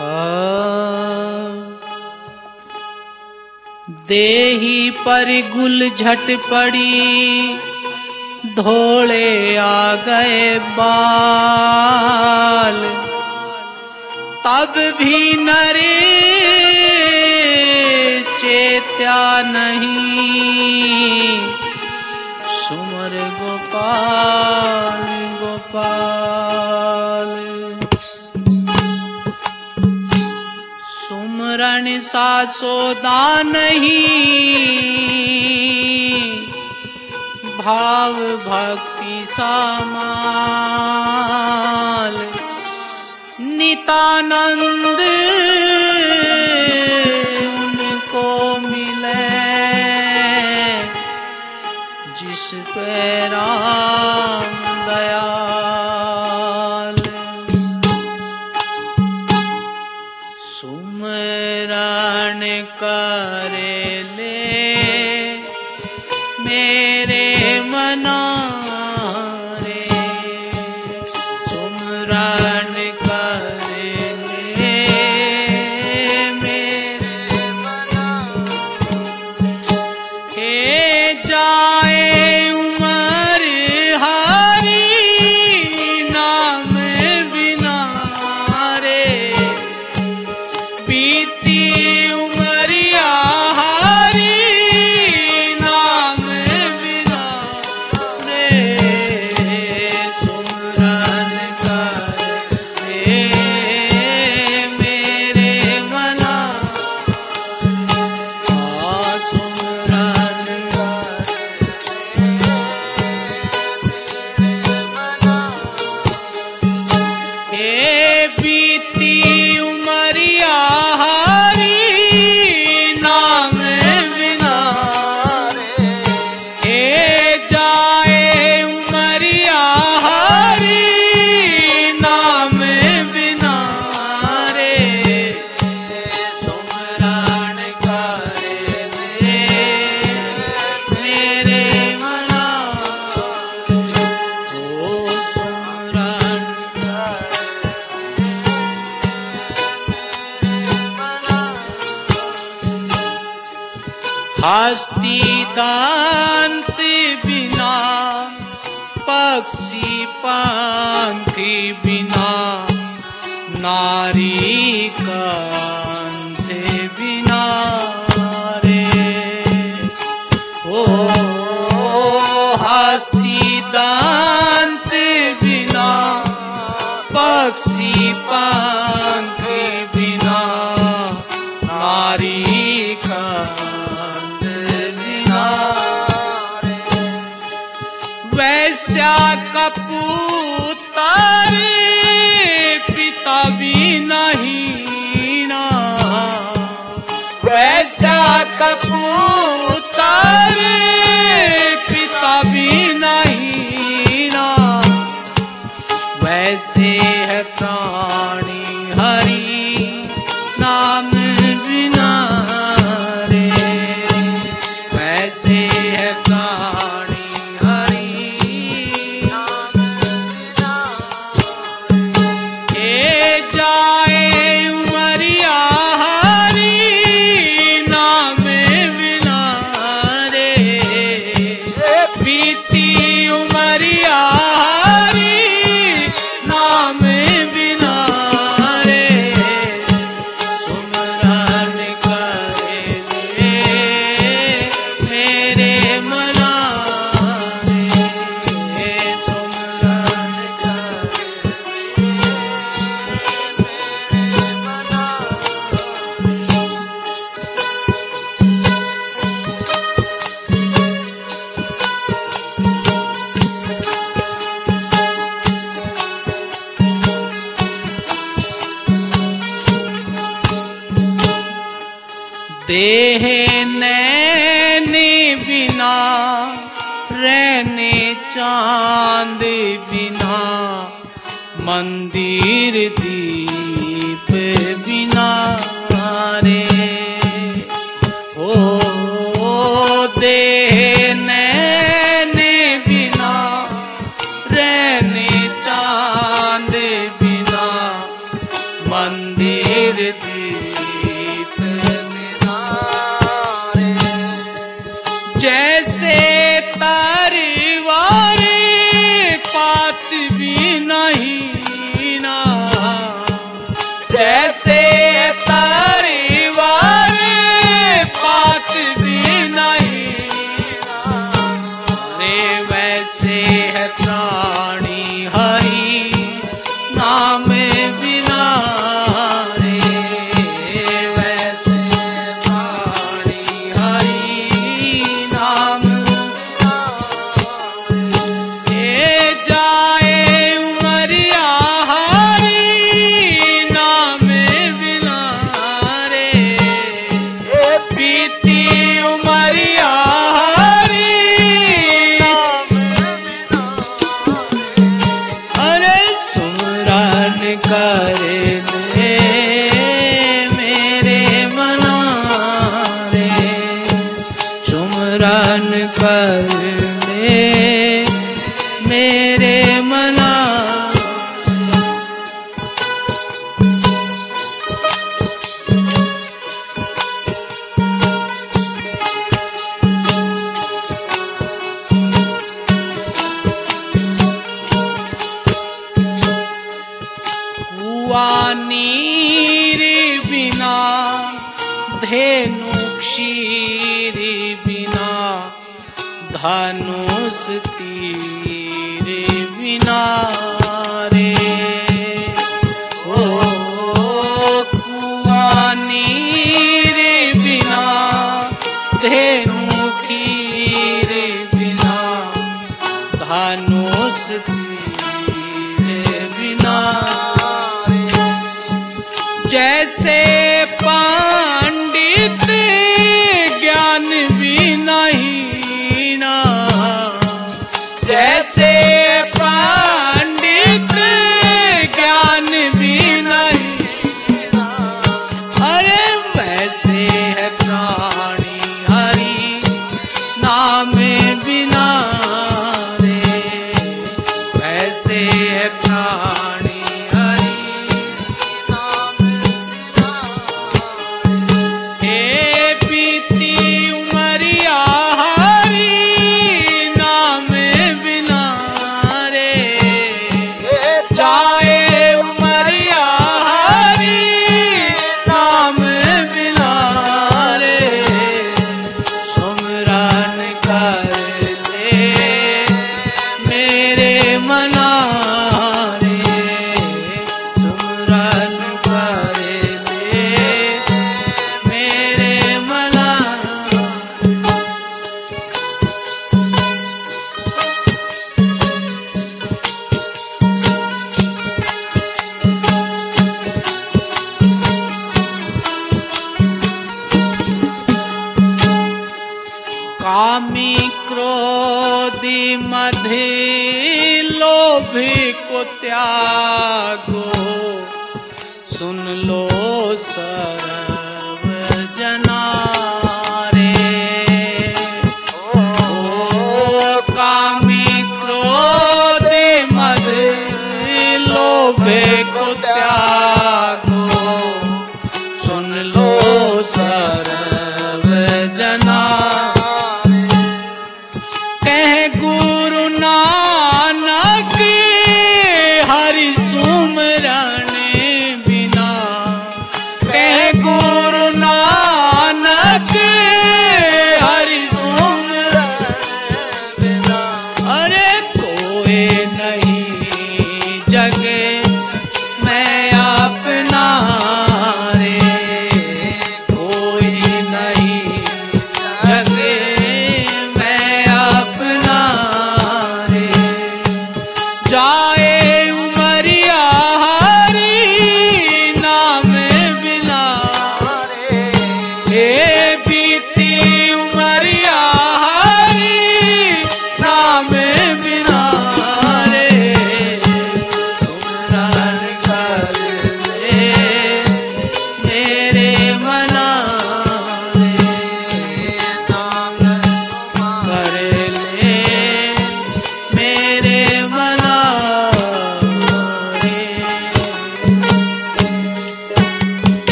देही पर गुल झट पड़ी, धोले आ गए बाल। तब भी नरे चेत्या नहीं, सुमर गोपाल गोपाल। सुमरन सा सौदा नहीं, भाव भक्ति सामाल। नितानंद उनको मिले, जिस पे राम दयाल। सुमरन करे ले मेरे मना रे, सुमरन करे ले मेरे मना। हे जाए उमर हारी, नाम बिना रे। बीती उमरिया हारी, नाम बिना रे। सुमरन करे मेरे मना, सुमरन करे मना। हे बीती उमरिया हारी, नाम बिना रे। हे जाए उमरिया हारी, नाम बिना रे। सुमरन करे मेरे मना, ओ सुमरन हस्ती दांत बिना, पक्षी पंखी बिना, नारी कांत बिना रे। ओ हस्ती दांत बिना, पक्षी पंखी बिना, नारी कांत बिना रे। वैश्या कपूतर पिता भी नहीं ना, वैश्या कपूतर पिता भी नहीं ना। वैसे है प्राणी हरि, नाम बिना रे। वैसे है प्राणी हरि, नाम बिना। हे जाए उमरिया हारी, नाम बिना रे। बीती उमरिया हारी, नाम बिना रे। सुमरन करे ले मेरे मना रे। सुमरन करे मेरे मना। देह नैने बिना, रहने चांद बिना, मंदिर दीप बिना रे। ओ देह नैने बिना, रहने चांद बिना, मंदिर दीप निहारे। जैसे तलवार पात भी नहीं ना, जैसे तलवार पात भी नहीं रे, वैसे है प्राणी हरि नाम बिना रे, वैसे प्राणी हरि नाम ये जाए उमरिया हरि नाम बिना रे, बीती उमरिया हरि नाम बिना। अरे सुमरन करे दे मेरे मना रे, सुमरन कर दे मेरे मना। कुआं नीर बिना धेनु क्षीर बिना, धनुष तीर बिना रे, ओ कुआं नीर बिना धेनु क्षीर बिना, धनुष तीर बिना। जैसे पंडित ज्ञान भी नहीं ना, जैसे पंडित ज्ञान भी नहीं, अरे वैसे है प्राणी हरि नाम बिना रे, वैसे है प्राणी हरि नाम बिना। हे बीती उमरिया हरि नाम बिना रे, जाए उमरिया हरि नाम बिना रे, सुमरन कर ले मेरे मना रे, सुमरन कर ले मेरे मना। कामी क्रोधी मधे लोभी को त्यागो, सुन लो सर्व जना रे, ओ कामी क्रोधी मधे लोभी को त्यागो, सुन लो सर्व जना। कह गुरु नानक हरि सुमरन बिना, कह गुरु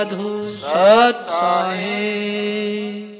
साधु सत साहेब।